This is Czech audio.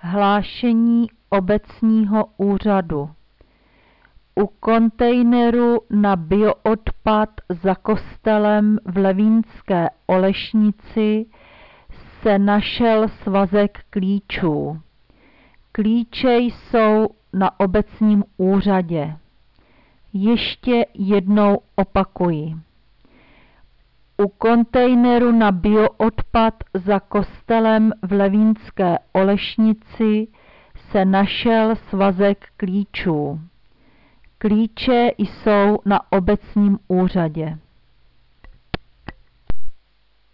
Hlášení obecního úřadu. U kontejneru na bioodpad za kostelem v Levínské Olešnici se našel svazek klíčů. Klíče jsou na obecním úřadě. Ještě jednou opakuji. U kontejneru na bioodpad za kostelem v Levínské Olešnici se našel svazek klíčů. Klíče jsou na obecním úřadě.